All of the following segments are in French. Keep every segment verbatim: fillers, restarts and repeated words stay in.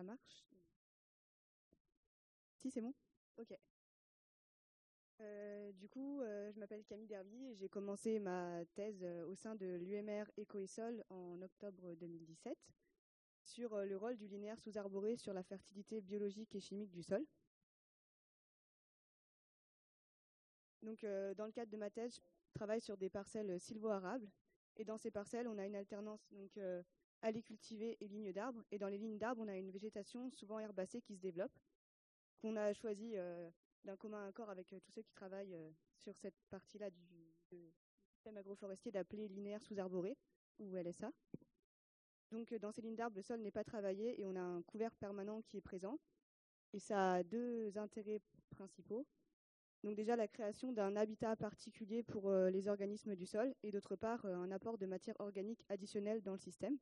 Ça marche? Si, c'est bon? Ok. Euh, du coup, euh, je m'appelle Camille Derby et j'ai commencé ma thèse euh, au sein de l'U M R Éco et Sol en octobre deux mille dix-sept sur euh, le rôle du linéaire sous-arboré sur la fertilité biologique et chimique du sol. Donc, euh, dans le cadre de ma thèse, je travaille sur des parcelles sylvo-arables. Et dans ces parcelles, on a une alternance donc, euh, allées cultivées et lignes d'arbres. Et dans les lignes d'arbres, on a une végétation souvent herbacée qui se développe, qu'on a choisi euh, d'un commun accord avec euh, tous ceux qui travaillent euh, sur cette partie-là du, du système agroforestier d'appeler linéaire sous-arboré, ou L S A. Donc, euh, dans ces lignes d'arbres, le sol n'est pas travaillé et on a un couvert permanent qui est présent. Et ça a deux intérêts principaux. Donc déjà la création d'un habitat particulier pour euh, les organismes du sol et d'autre part euh, un apport de matière organique additionnelle dans le système.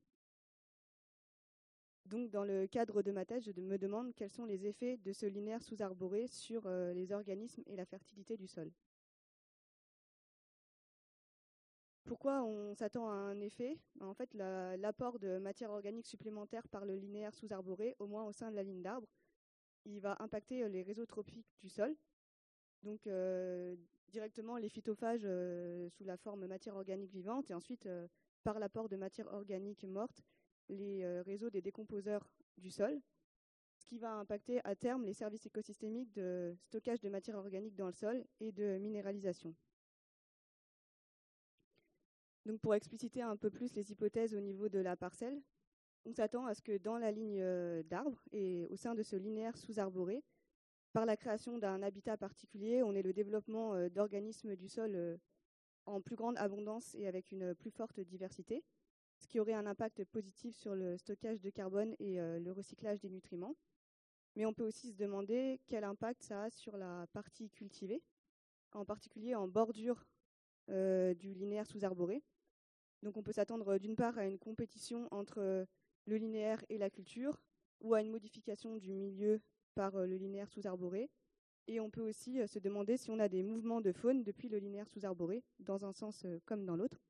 Donc dans le cadre de ma thèse, je me demande quels sont les effets de ce linéaire sous-arboré sur euh, les organismes et la fertilité du sol. Pourquoi on s'attend à un effet? En fait, la, l'apport de matière organique supplémentaire par le linéaire sous-arboré, au moins au sein de la ligne d'arbre, il va impacter les réseaux trophiques du sol. Donc euh, directement les phytophages euh, sous la forme matière organique vivante et ensuite euh, par l'apport de matière organique morte, les euh, réseaux des décomposeurs du sol, ce qui va impacter à terme les services écosystémiques de stockage de matière organique dans le sol et de minéralisation. Donc pour expliciter un peu plus les hypothèses au niveau de la parcelle, on s'attend à ce que dans la ligne euh, d'arbres et au sein de ce linéaire sous-arboré, par la création d'un habitat particulier, on ait le développement euh, d'organismes du sol euh, en plus grande abondance et avec une plus forte diversité, ce qui aurait un impact positif sur le stockage de carbone et euh, le recyclage des nutriments. Mais on peut aussi se demander quel impact ça a sur la partie cultivée, en particulier en bordure euh, du linéaire sous-arboré. Donc on peut s'attendre d'une part à une compétition entre le linéaire et la culture, ou à une modification du milieu par le linéaire sous-arboré. Et on peut aussi se demander si on a des mouvements de faune depuis le linéaire sous-arboré, dans un sens comme dans l'autre.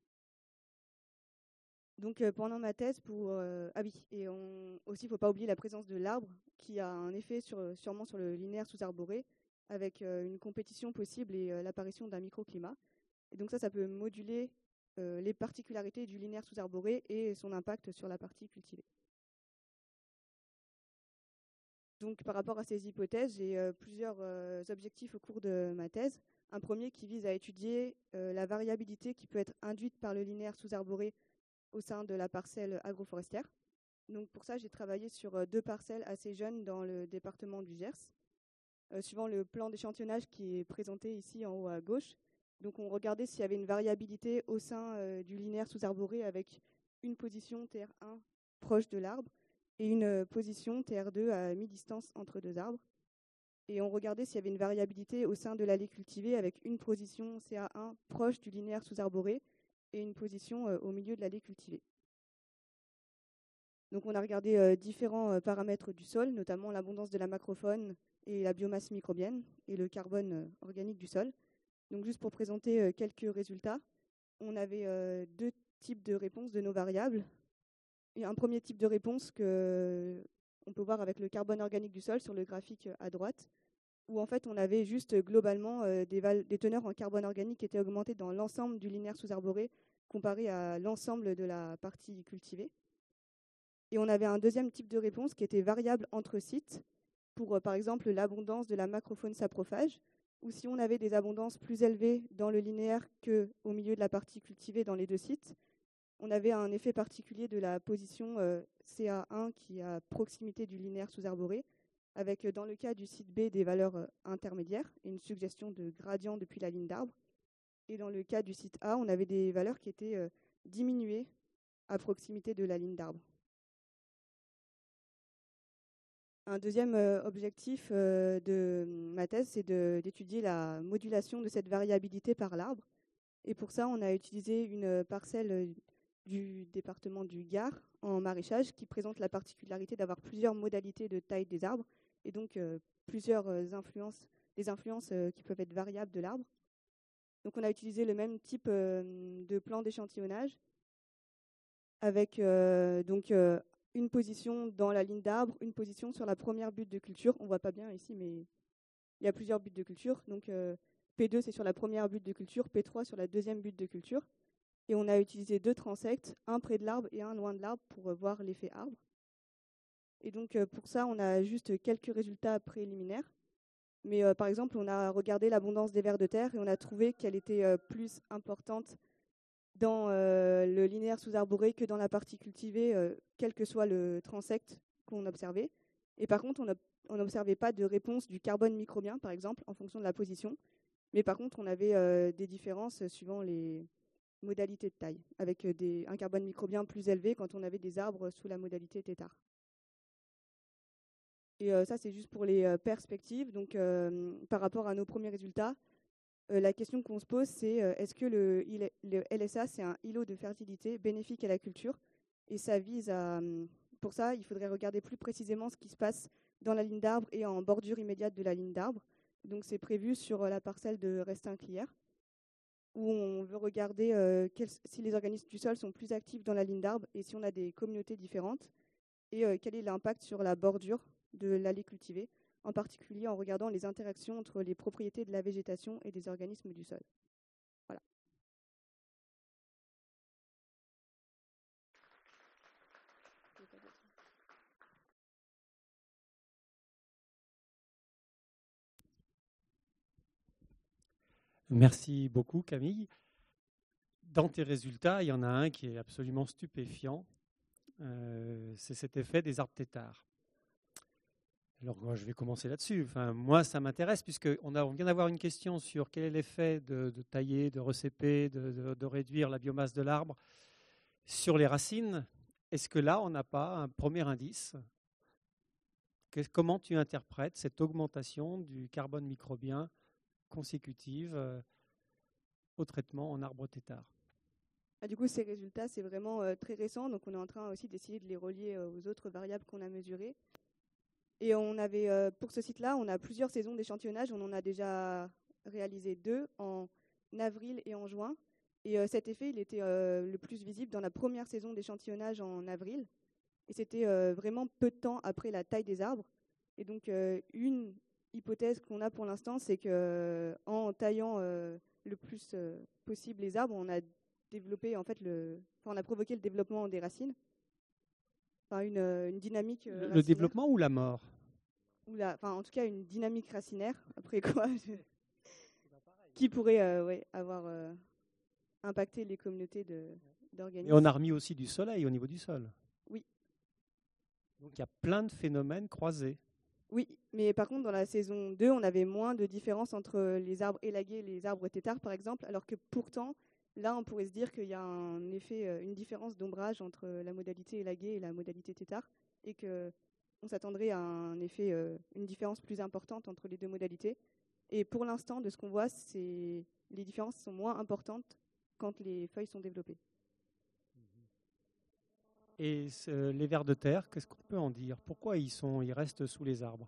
Donc euh, pendant ma thèse, pour euh, ah oui, et on, aussi il ne faut pas oublier la présence de l'arbre qui a un effet sur, sûrement sur le linéaire sous-arboré, avec euh, une compétition possible et euh, l'apparition d'un microclimat. Et donc ça, ça peut moduler euh, les particularités du linéaire sous-arboré et son impact sur la partie cultivée. Donc par rapport à ces hypothèses, j'ai euh, plusieurs euh, objectifs au cours de ma thèse. Un premier qui vise à étudier euh, la variabilité qui peut être induite par le linéaire sous-arboré au sein de la parcelle agroforestière. Donc pour ça, j'ai travaillé sur euh, deux parcelles assez jeunes dans le département du Gers, euh, suivant le plan d'échantillonnage qui est présenté ici en haut à gauche. Donc on regardait s'il y avait une variabilité au sein euh, du linéaire sous-arboré avec une position T R un proche de l'arbre et une position T R deux à mi-distance entre deux arbres. Et on regardait s'il y avait une variabilité au sein de l'allée cultivée avec une position C A un proche du linéaire sous-arboré et une position euh, au milieu de l'allée cultivée. Donc on a regardé euh, différents euh, paramètres du sol, notamment l'abondance de la macrofaune et la biomasse microbienne et le carbone euh, organique du sol. Donc juste pour présenter euh, quelques résultats, on avait euh, deux types de réponses de nos variables. Et un premier type de réponse que on peut voir avec le carbone organique du sol sur le graphique à droite, où en fait on avait juste globalement euh, des, val- des teneurs en carbone organique qui étaient augmentées dans l'ensemble du linéaire sous-arboré comparé à l'ensemble de la partie cultivée. Et on avait un deuxième type de réponse qui était variable entre sites, pour euh, par exemple l'abondance de la macrofaune saprophage, ou si on avait des abondances plus élevées dans le linéaire qu'au milieu de la partie cultivée dans les deux sites, on avait un effet particulier de la position euh, C A un qui est à proximité du linéaire sous-arboré, avec dans le cas du site B des valeurs euh, intermédiaires et une suggestion de gradient depuis la ligne d'arbre. Et dans le cas du site A, on avait des valeurs qui étaient euh, diminuées à proximité de la ligne d'arbre. Un deuxième euh, objectif euh, de ma thèse, c'est d'étudier la modulation de cette variabilité par l'arbre. Et pour ça, on a utilisé une parcelle du département du Gard en maraîchage qui présente la particularité d'avoir plusieurs modalités de taille des arbres et donc euh, plusieurs euh, influences, des influences euh, qui peuvent être variables de l'arbre. Donc on a utilisé le même type euh, de plan d'échantillonnage avec euh, donc euh, une position dans la ligne d'arbre, une position sur la première butte de culture. On ne voit pas bien ici, mais il y a plusieurs buttes de culture. Donc euh, P deux, c'est sur la première butte de culture, P trois sur la deuxième butte de culture. Et on a utilisé deux transects, un près de l'arbre et un loin de l'arbre pour euh, voir l'effet arbre. Et donc euh, pour ça, on a juste quelques résultats préliminaires. Mais euh, par exemple, on a regardé l'abondance des vers de terre et on a trouvé qu'elle était euh, plus importante dans euh, le linéaire sous-arboré que dans la partie cultivée, euh, quel que soit le transect qu'on observait. Et par contre, on n'observait pas de réponse du carbone microbien, par exemple, en fonction de la position. Mais par contre, on avait euh, des différences suivant les modalités de taille, avec euh, des, un carbone microbien plus élevé quand on avait des arbres sous la modalité tétard. Et euh, ça, c'est juste pour les euh, perspectives. Donc, euh, par rapport à nos premiers résultats, euh, la question qu'on se pose, c'est euh, est-ce que le, le L S A, c'est un îlot de fertilité bénéfique à la culture? Et ça vise à... Pour ça, il faudrait regarder plus précisément ce qui se passe dans la ligne d'arbre et en bordure immédiate de la ligne d'arbre. Donc, c'est prévu sur la parcelle de Restin-Clière, où on veut regarder euh, quels, si les organismes du sol sont plus actifs dans la ligne d'arbre et si on a des communautés différentes, et euh, quel est l'impact sur la bordure de l'allée cultivée, en particulier en regardant les interactions entre les propriétés de la végétation et des organismes du sol. Voilà. Merci beaucoup, Camille. Dans tes résultats, il y en a un qui est absolument stupéfiant. Euh, c'est cet effet des arbres têtards. Alors, moi, je vais commencer là-dessus. Enfin, moi, ça m'intéresse puisqu'on on vient d'avoir une question sur quel est l'effet de, de tailler, de recéper, de, de, de réduire la biomasse de l'arbre sur les racines. Est-ce que là, on n'a pas un premier indice? que, Comment tu interprètes cette augmentation du carbone microbien consécutive euh, au traitement en arbre tétard? Ah, du coup, ces résultats, c'est vraiment euh, très récent. Donc, on est en train aussi d'essayer de les relier euh, aux autres variables qu'on a mesurées. Et on avait, euh, pour ce site-là, on a plusieurs saisons d'échantillonnage. On en a déjà réalisé deux en avril et en juin. Et euh, cet effet, il était euh, le plus visible dans la première saison d'échantillonnage en avril. Et c'était euh, vraiment peu de temps après la taille des arbres. Et donc, euh, une hypothèse qu'on a pour l'instant, c'est qu'en taillant euh, le plus euh, possible les arbres, on a développé, en fait, le, enfin, on a provoqué le développement des racines. Enfin, une, une dynamique euh, Le développement ou la mort? Ou la, enfin, en tout cas, une dynamique racinaire. Après quoi, je... qui pourrait euh, ouais, avoir euh, impacté les communautés d'organismes. Et on a remis aussi du soleil au niveau du sol. Oui. Donc il y a plein de phénomènes croisés. Oui, mais par contre, dans la saison deux, on avait moins de différence entre les arbres élagués et les arbres têtards, par exemple, alors que pourtant, là, on pourrait se dire qu'il y a un effet, une différence d'ombrage entre la modalité élaguée et la modalité tétard, et qu'on s'attendrait à un effet, une différence plus importante entre les deux modalités. Et pour l'instant, de ce qu'on voit, c'est les différences sont moins importantes quand les feuilles sont développées. Et ce, les vers de terre, qu'est-ce qu'on peut en dire? Pourquoi ils, sont, ils restent sous les arbres?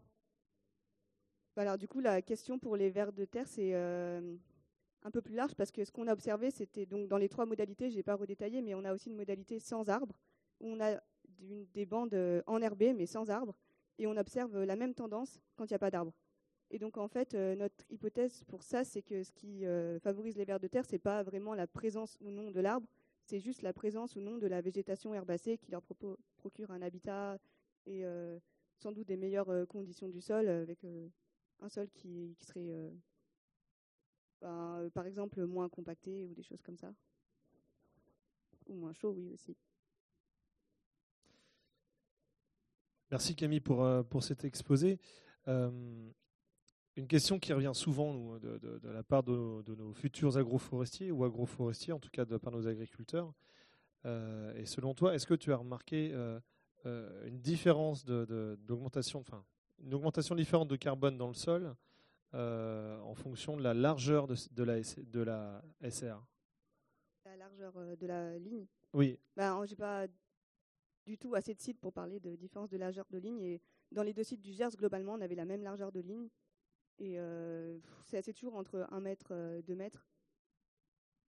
Alors du coup, la question pour les vers de terre, c'est euh, un peu plus large parce que ce qu'on a observé, c'était donc dans les trois modalités, je n'ai pas redétaillé, mais on a aussi une modalité sans arbre, où on a une, des bandes enherbées mais sans arbre, et on observe la même tendance quand il n'y a pas d'arbre. Et donc en fait, euh, notre hypothèse pour ça, c'est que ce qui euh, favorise les vers de terre, ce n'est pas vraiment la présence ou non de l'arbre, c'est juste la présence ou non de la végétation herbacée qui leur procure un habitat et euh, sans doute des meilleures euh, conditions du sol, avec euh, un sol qui, qui serait, euh, ben, euh, par exemple, moins compacté ou des choses comme ça. Ou moins chaud, oui, aussi. Merci Camille pour, euh, pour cet exposé. Euh, Une question qui revient souvent nous, de, de, de la part de, de nos futurs agroforestiers ou agroforestiers, en tout cas de par nos agriculteurs. Euh, et selon toi, est-ce que tu as remarqué euh, euh, une différence de, de, d'augmentation, enfin, une augmentation différente de carbone dans le sol euh, en fonction de la largeur de, de, la, de la S R? La largeur euh, de la ligne? Oui. Ben, j'ai pas du tout assez de sites pour parler de différence de largeur de ligne. Et dans les deux sites du Gers, globalement, on avait la même largeur de ligne. Et euh, c'est assez toujours entre un mètre, euh, deux mètres.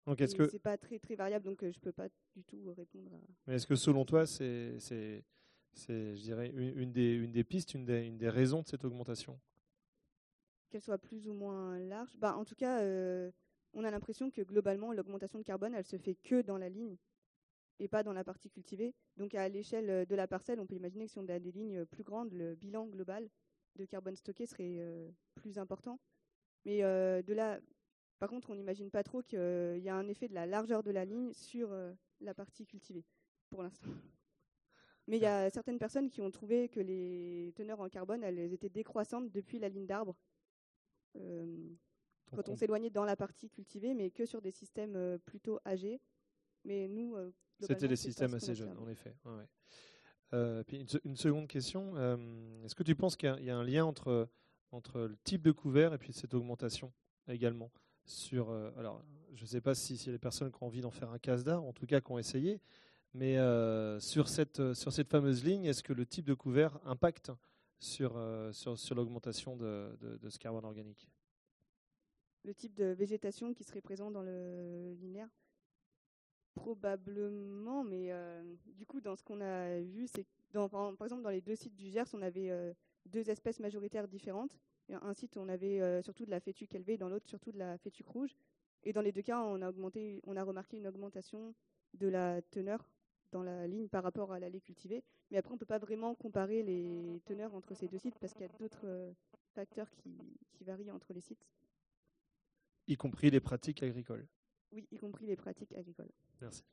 Donc, est-ce Et que, c'est pas très très variable, donc euh, je peux pas du tout répondre à. mais est-ce que selon toi, c'est, c'est, c'est, je dirais, une, une des, une des pistes, une des, une des raisons de cette augmentation? Qu'elle soit plus ou moins large. Bah, en tout cas, euh, on a l'impression que globalement, l'augmentation de carbone, elle se fait que dans la ligne et pas dans la partie cultivée. Donc à l'échelle de la parcelle, on peut imaginer que si on a des lignes plus grandes, le bilan global de carbone stocké serait euh, plus important. Mais euh, de là, par contre, on n'imagine pas trop qu'il y a un effet de la largeur de la ligne sur euh, la partie cultivée, pour l'instant. Mais il y a certaines personnes qui ont trouvé que les teneurs en carbone, elles étaient décroissantes depuis la ligne d'arbre. Euh, quand on, on s'éloignait dans la partie cultivée, mais que sur des systèmes euh, plutôt âgés. Mais nous, euh, c'était des systèmes assez jeunes, en effet. Ouais, ouais. Euh, puis une, une seconde question, euh, est-ce que tu penses qu'il y a, il y a un lien entre, entre le type de couvert et puis cette augmentation également sur, euh, alors, je ne sais pas si, si les personnes qui ont envie d'en faire un casse d'art, en tout cas qui ont essayé, mais euh, sur, cette, sur cette fameuse ligne, est-ce que le type de couvert impacte sur, euh, sur, sur l'augmentation de, de, de ce carbone organique? Le type de végétation qui serait présent dans le linéaire? Probablement, mais euh, du coup, dans ce qu'on a vu, c'est dans, par exemple dans les deux sites du Gers, on avait euh, deux espèces majoritaires différentes. Et un site, on avait euh, surtout de la fétuque élevée, dans l'autre, surtout de la fétuque rouge. Et dans les deux cas, on a, augmenté, on a remarqué une augmentation de la teneur dans la ligne par rapport à l'allée cultivée. Mais après, on ne peut pas vraiment comparer les teneurs entre ces deux sites parce qu'il y a d'autres euh, facteurs qui, qui varient entre les sites. Y compris les pratiques agricoles. Oui, y compris les pratiques agricoles. Merci.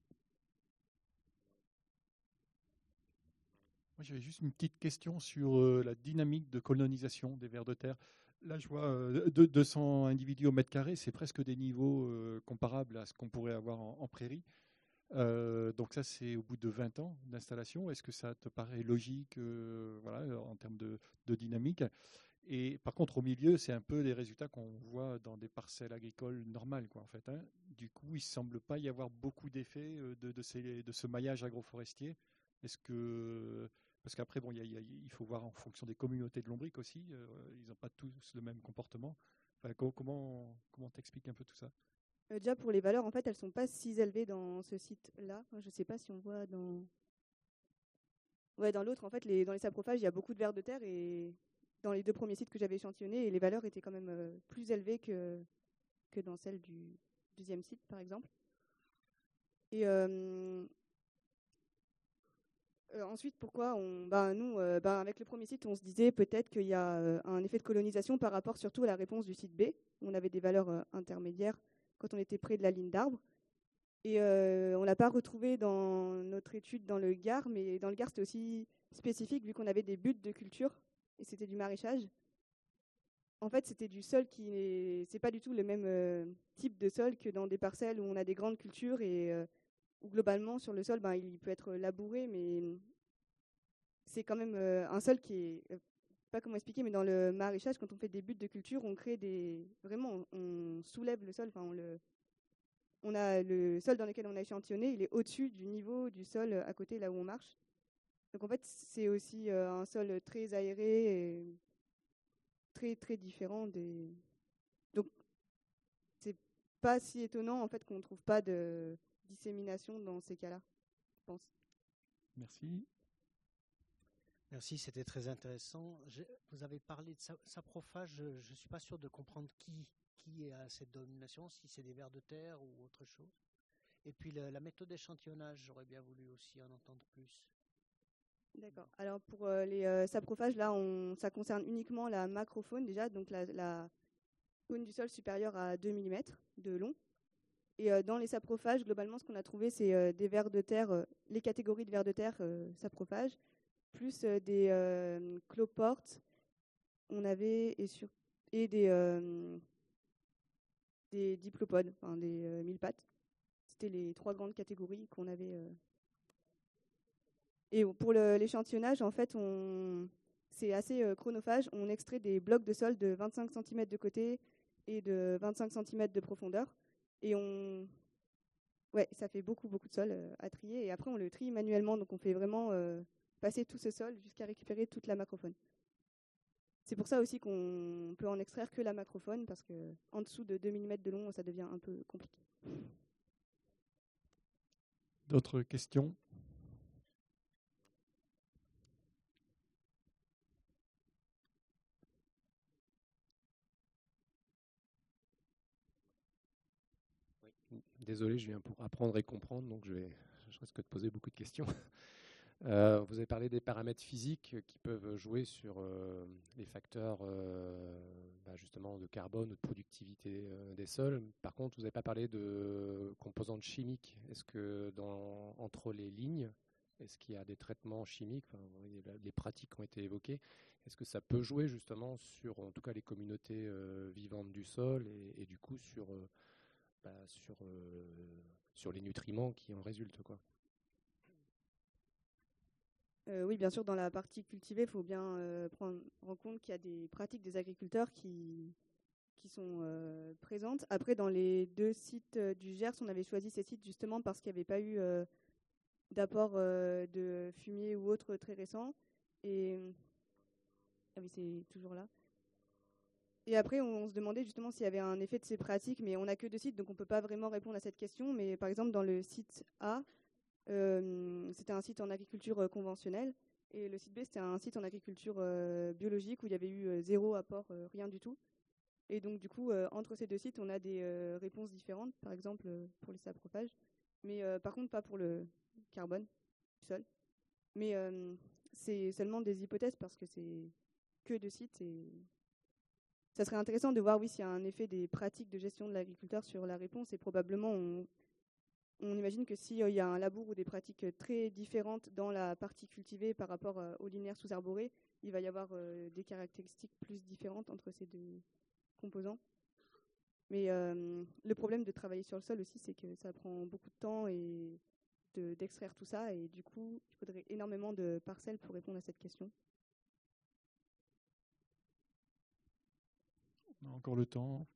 Moi, j'avais juste une petite question sur euh, la dynamique de colonisation des vers de terre. Là, je vois euh, deux cents individus au mètre carré, c'est presque des niveaux euh, comparables à ce qu'on pourrait avoir en, en prairie. Euh, donc ça, c'est au bout de vingt ans d'installation. Est-ce que ça te paraît logique euh, voilà, en termes de, de dynamique? Et par contre, au milieu, c'est un peu les résultats qu'on voit dans des parcelles agricoles normales, quoi, en fait. Hein. Du coup, il ne semble pas y avoir beaucoup d'effets de, de, ces, de ce maillage agroforestier. Est-ce que... Parce qu'après, bon, y a, y a, il faut voir en fonction des communautés de lombric aussi. Euh, ils n'ont pas tous le même comportement. Enfin, comment comment t'expliques un peu tout ça? Euh, déjà, pour les valeurs, en fait, elles ne sont pas si élevées dans ce site-là. Je ne sais pas si on voit dans... Ouais, dans l'autre, en fait, les, dans les saprophages, il y a beaucoup de vers de terre et dans les deux premiers sites que j'avais échantillonnés, les valeurs étaient quand même euh, plus élevées que, que dans celle du deuxième site, par exemple. Et euh, euh, ensuite, pourquoi on, ben, nous, euh, ben, avec le premier site, on se disait peut-être qu'il y a euh, un effet de colonisation par rapport surtout à la réponse du site B, où on avait des valeurs euh, intermédiaires quand on était près de la ligne d'arbre. Et euh, on ne l'a pas retrouvé dans notre étude dans le Gard, mais dans le Gard, c'était aussi spécifique vu qu'on avait des buttes de culture et c'était du maraîchage. En fait, c'était du sol qui n'est c'est pas du tout le même euh, type de sol que dans des parcelles où on a des grandes cultures et euh, où globalement sur le sol, ben, il peut être labouré, mais c'est quand même euh, un sol qui est euh, pas comment expliquer, mais dans le maraîchage, quand on fait des buttes de culture, on crée des vraiment on, on soulève le sol, enfin on le on a le sol dans lequel on a échantillonné, il est au-dessus du niveau du sol à côté là où on marche. Donc en fait, c'est aussi euh, un sol très aéré et très très différent des. Donc c'est pas si étonnant en fait qu'on ne trouve pas de dissémination dans ces cas-là, je pense. Merci. Merci, c'était très intéressant. Je, vous avez parlé de saprophage, je ne suis pas sûr de comprendre qui, qui a cette domination, si c'est des vers de terre ou autre chose. Et puis le, la méthode d'échantillonnage, j'aurais bien voulu aussi en entendre plus. D'accord. Alors pour euh, les euh, saprophages, là, on, ça concerne uniquement la macrofaune déjà, donc la, la faune du sol supérieure à deux millimètres de long. Et euh, dans les saprophages, globalement, ce qu'on a trouvé, c'est euh, des vers de terre, euh, les catégories de vers de terre euh, saprophages, plus euh, des euh, cloportes, on avait, et, sur, et des, euh, des diplopodes, enfin des euh, mille pattes. C'était les trois grandes catégories qu'on avait. Euh. Et pour le, l'échantillonnage, en fait, on, c'est assez euh, chronophage. On extrait des blocs de sol de vingt-cinq centimètres de côté et de vingt-cinq centimètres de profondeur. Et on... Ouais, ça fait beaucoup, beaucoup de sol euh, à trier. Et après, on le trie manuellement. Donc, on fait vraiment euh, passer tout ce sol jusqu'à récupérer toute la macrofaune. C'est pour ça aussi qu'on peut en extraire que la macrofaune, parce qu'en dessous de deux millimètres de long, ça devient un peu compliqué. D'autres questions? Oui. Désolé, je viens pour apprendre et comprendre, donc je, vais, je risque de poser beaucoup de questions. Euh, vous avez parlé des paramètres physiques qui peuvent jouer sur euh, les facteurs euh, bah justement de carbone ou de productivité euh, des sols. Par contre, vous n'avez pas parlé de composantes chimiques. Est-ce que dans, entre les lignes, est-ce qu'il y a des traitements chimiques, enfin, les pratiques ont été évoquées, est-ce que ça peut jouer justement sur en tout cas les communautés euh, vivantes du sol et, et du coup sur, euh, bah, sur, euh, sur les nutriments qui en résultent, quoi? Euh, oui, bien sûr, dans la partie cultivée, il faut bien euh, prendre en compte qu'il y a des pratiques des agriculteurs qui, qui sont euh, présentes. Après, dans les deux sites euh, du Gers, on avait choisi ces sites justement parce qu'il n'y avait pas eu euh, d'apport euh, de fumier ou autre très récent. Et ah oui, c'est toujours là. Et après, on, on se demandait justement s'il y avait un effet de ces pratiques, mais on n'a que deux sites, donc on ne peut pas vraiment répondre à cette question. Mais par exemple, dans le site A, Euh, c'était un site en agriculture euh, conventionnelle, et le site B, c'était un site en agriculture euh, biologique où il y avait eu euh, zéro apport, euh, rien du tout. Et donc du coup, euh, entre ces deux sites, on a des euh, réponses différentes, par exemple euh, pour les saprophages, mais euh, par contre pas pour le carbone du sol. Mais euh, c'est seulement des hypothèses parce que c'est que deux sites, et ça serait intéressant de voir, oui, s'il y a un effet des pratiques de gestion de l'agriculteur sur la réponse, et probablement on On imagine que s'il y a un labour ou des pratiques très différentes dans la partie cultivée par rapport euh, aux linéaires sous-arborés, il va y avoir euh, des caractéristiques plus différentes entre ces deux composants. Mais euh, le problème de travailler sur le sol aussi, c'est que ça prend beaucoup de temps et de, d'extraire tout ça. Et du coup, il faudrait énormément de parcelles pour répondre à cette question. On a encore le temps.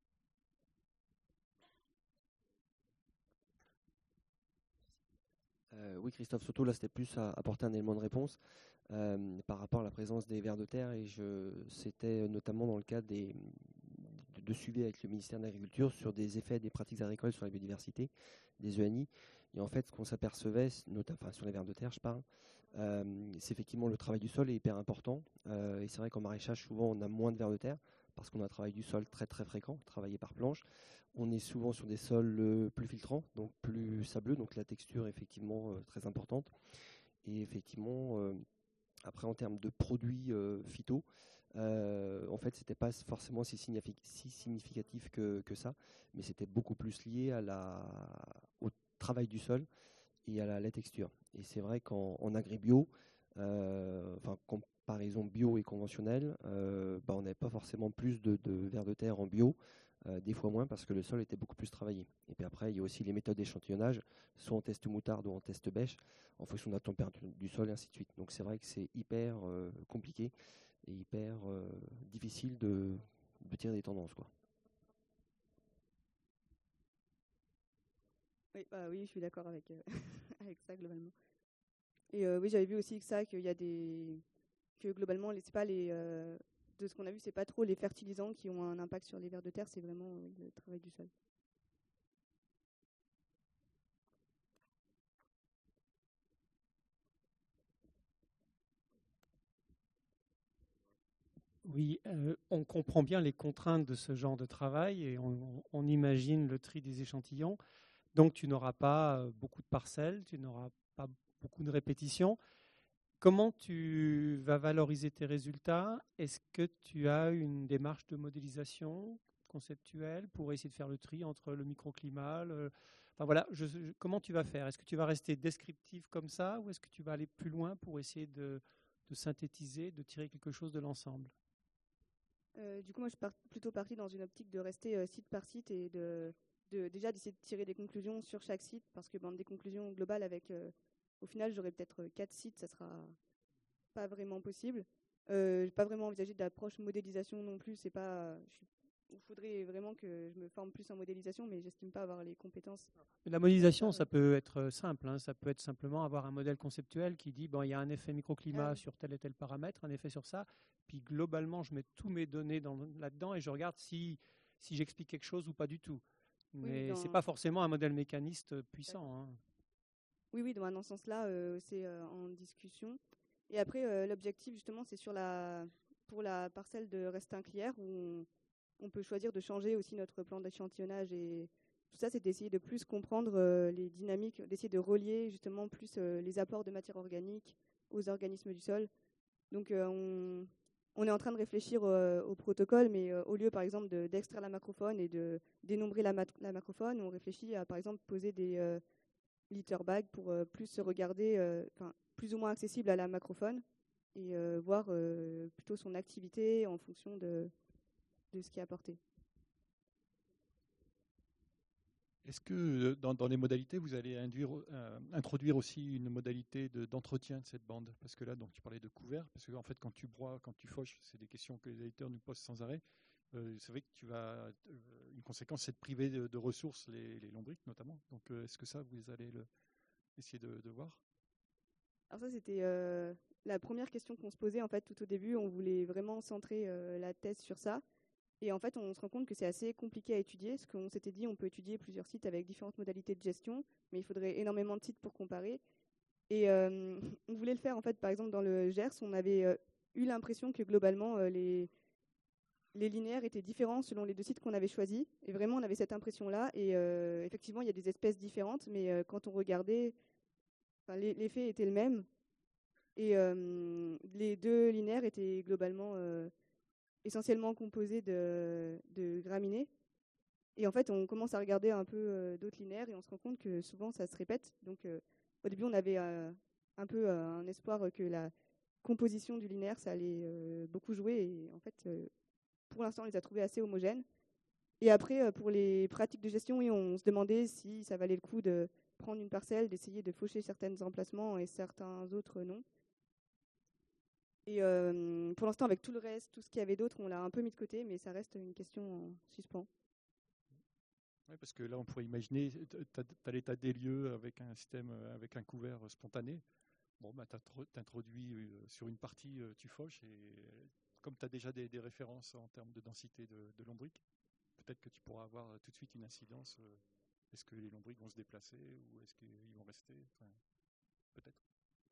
Euh, oui, Christophe Soto, là c'était plus à apporter un élément de réponse euh, par rapport à la présence des vers de terre, et je, c'était notamment dans le cadre des, de, de suivi avec le ministère de l'Agriculture sur des effets des pratiques agricoles sur la biodiversité, des E N I. Et en fait, ce qu'on s'apercevait, notamment enfin, sur les vers de terre, je parle, euh, c'est effectivement le travail du sol est hyper important. Euh, et c'est vrai qu'en maraîchage, souvent, on a moins de vers de terre parce qu'on a un travail du sol très très fréquent, travaillé par planche. On est souvent sur des sols euh, plus filtrants, donc plus sableux, donc la texture est effectivement euh, très importante. Et effectivement, euh, après en termes de produits euh, phyto, euh, en fait, c'était pas forcément si, signifi- si significatif que, que ça, mais c'était beaucoup plus lié à la, au travail du sol et à la, la texture. Et c'est vrai qu'en en agribio, euh, enfin comparaison bio et conventionnelle, euh, bah, on n'avait pas forcément plus de, de vers de terre en bio. Euh, des fois moins parce que le sol était beaucoup plus travaillé. Et puis après, il y a aussi les méthodes d'échantillonnage, soit en test moutarde ou en test bêche, en fonction de la température du sol et ainsi de suite. Donc c'est vrai que c'est hyper euh, compliqué et hyper euh, difficile de, de tirer des tendances, quoi. Oui, bah oui, je suis d'accord avec, euh, avec ça globalement. Et euh, oui, j'avais vu aussi que ça, qu'il y a des, que globalement, les, c'est pas les, euh, de ce qu'on a vu, c'est pas trop les fertilisants qui ont un impact sur les vers de terre, c'est vraiment oui, le travail du sol. Oui, euh, on comprend bien les contraintes de ce genre de travail et on, on imagine le tri des échantillons. Donc, tu n'auras pas beaucoup de parcelles, tu n'auras pas beaucoup de répétitions. Comment tu vas valoriser tes résultats? Est-ce que tu as une démarche de modélisation conceptuelle pour essayer de faire le tri entre le microclimat le... Enfin voilà, je, je, comment tu vas faire? Est-ce que tu vas rester descriptif comme ça ou est-ce que tu vas aller plus loin pour essayer de, de synthétiser, de tirer quelque chose de l'ensemble? Euh, du coup, moi, je suis plutôt partie dans une optique de rester euh, site par site et de, de déjà d'essayer de tirer des conclusions sur chaque site, parce que ben, des conclusions globales avec, euh, au final, j'aurais peut-être quatre sites, ça sera pas vraiment possible. Euh, j'ai pas vraiment envisagé d'approche modélisation non plus. C'est pas, je suis il faudrait vraiment que je me forme plus en modélisation, mais j'estime pas avoir les compétences. La modélisation, ça peut être simple. Hein. Ça peut être simplement avoir un modèle conceptuel qui dit bon, il y a un effet microclimat Ah oui. sur tel et tel paramètre, un effet sur ça. Puis globalement, je mets tous mes données dans, là-dedans et je regarde si, si j'explique quelque chose ou pas du tout. Mais dans- ce n'est pas forcément un modèle mécaniste puissant. Hein. Oui, oui, dans, dans ce sens-là, euh, c'est euh, en discussion. Et après, euh, l'objectif, justement, c'est sur la, pour la parcelle de Restin-Clière, où on, on peut choisir de changer aussi notre plan d'échantillonnage. Et tout ça, c'est d'essayer de plus comprendre euh, les dynamiques, d'essayer de relier justement plus euh, les apports de matière organique aux organismes du sol. Donc, euh, on, on est en train de réfléchir euh, au protocole, mais euh, au lieu, par exemple, de- d'extraire la macrofaune et de dénombrer la, mat- la macrofaune, on réfléchit à, par exemple, poser des euh, litter bags pour euh, plus se regarder, euh, enfin, plus ou moins accessible à la macrofaune et euh, voir euh, plutôt son activité en fonction de, de ce qui est apporté. Est-ce que euh, dans, dans les modalités, vous allez induire, euh, introduire aussi une modalité de- d'entretien de cette bande? Parce que là, donc, tu parlais de couvert, parce que en fait, quand tu broies, quand tu fauches, c'est des questions que les éditeurs nous posent sans arrêt. Euh, c'est vrai que tu vas, euh, une conséquence, c'est de priver de, de ressources les, les lombrics notamment. Donc, euh, est-ce que ça, vous allez le, essayer de, de voir? Alors ça, c'était euh, la première question qu'on se posait en fait tout au début. On voulait vraiment centrer euh, la thèse sur ça. Et en fait, on se rend compte que c'est assez compliqué à étudier, parce qu'on s'était dit on peut étudier plusieurs sites avec différentes modalités de gestion, mais il faudrait énormément de sites pour comparer. Et euh, on voulait le faire en fait, par exemple dans le Gers, on avait euh, eu l'impression que globalement euh, les, les linéaires étaient différents selon les deux sites qu'on avait choisis. Et vraiment, on avait cette impression-là. Et euh, effectivement, il y a des espèces différentes, mais euh, quand on regardait, enfin, les- l'effet était le même. Et euh, les deux linéaires étaient globalement euh, essentiellement composés de, de graminées. Et en fait, on commence à regarder un peu euh, d'autres linéaires et on se rend compte que souvent, ça se répète. Donc, euh, au début, on avait euh, un peu euh, un espoir que la composition du linéaire, ça allait euh, beaucoup jouer. Et en fait, euh, pour l'instant, on les a trouvés assez homogènes. Et après, euh, pour les pratiques de gestion, oui, on se demandait si ça valait le coup de prendre une parcelle, d'essayer de faucher certains emplacements et certains autres non. Et euh, pour l'instant, avec tout le reste, tout ce qu'il y avait d'autre, on l'a un peu mis de côté, mais ça reste une question en suspens. Ouais, parce que là, on pourrait imaginer, tu as l'état des lieux avec un système, euh, avec un couvert euh, spontané. Bon, bah, tu introduis euh, sur une partie, euh, tu fauches, et euh, comme tu as déjà des, des références en termes de densité de, de lombriques, peut-être que tu pourras avoir euh, tout de suite une incidence. Euh, est-ce que les lombriques vont se déplacer ou est-ce qu'ils vont rester? Enfin, peut-être.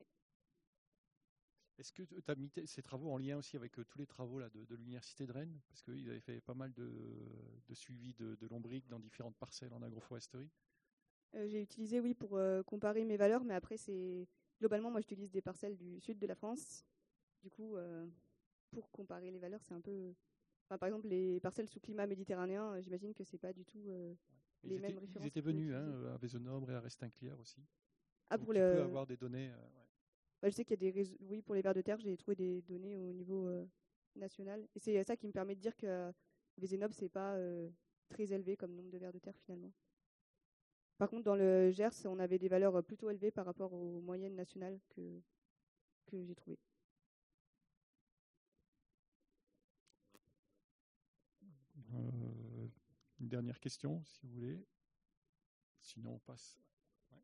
Est-ce que tu as mis ces travaux en lien aussi avec euh, tous les travaux là, de, de l'Université de Rennes? Parce qu'ils avaient fait pas mal de, de suivi de, de lombriques dans différentes parcelles en agroforesterie. Euh, j'ai utilisé, oui, pour euh, comparer mes valeurs, mais après, c'est globalement, moi, j'utilise des parcelles du sud de la France. Du coup, euh, pour comparer les valeurs, c'est un peu. Enfin, par exemple, les parcelles sous climat méditerranéen, euh, j'imagine que c'est pas du tout euh, Ils les étaient, mêmes références. ils étaient qu'on peut venus hein, utiliser. à Vézenobre et à Restin-Clière aussi. Ah, Donc pour tu le. peux avoir des données. Euh, ouais. Bah, je sais qu'il y a des réseaux. Oui, pour les vers de terre, j'ai trouvé des données au niveau euh, national. Et c'est ça qui me permet de dire que euh, Vézénobre, c'est pas euh, très élevé comme nombre de vers de terre finalement. Par contre, dans le Gers, on avait des valeurs plutôt élevées par rapport aux moyennes nationales que, que j'ai trouvées. Euh, une dernière question, si vous voulez. Sinon, on passe. Ouais.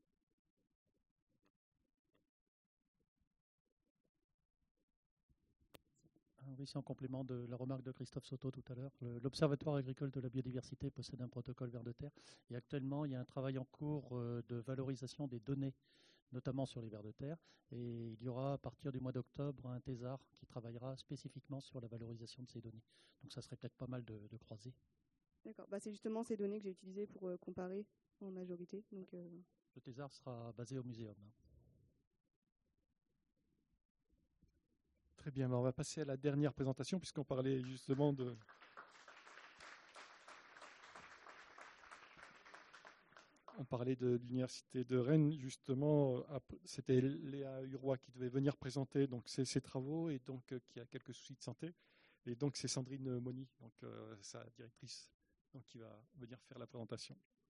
Oui, c'est en complément de la remarque de Christophe Soto tout à l'heure. L'Observatoire agricole de la biodiversité possède un protocole vers de terre. Et actuellement, il y a un travail en cours de valorisation des données, notamment sur les vers de terre. Et il y aura à partir du mois d'octobre un thésard qui travaillera spécifiquement sur la valorisation de ces données. Donc ça serait peut-être pas mal de, de croiser. D'accord. Bah, c'est justement ces données que j'ai utilisées pour euh, comparer en majorité. Donc, euh... Le thésard sera basé au muséum. Très bien, on va passer à la dernière présentation puisqu'on parlait justement de... On parlait de l'Université de Rennes, justement, c'était Léa Huroy qui devait venir présenter donc, ses, ses travaux et donc euh, qui a quelques soucis de santé. Et donc c'est Sandrine Moni, donc, euh, sa directrice, donc, qui va venir faire la présentation.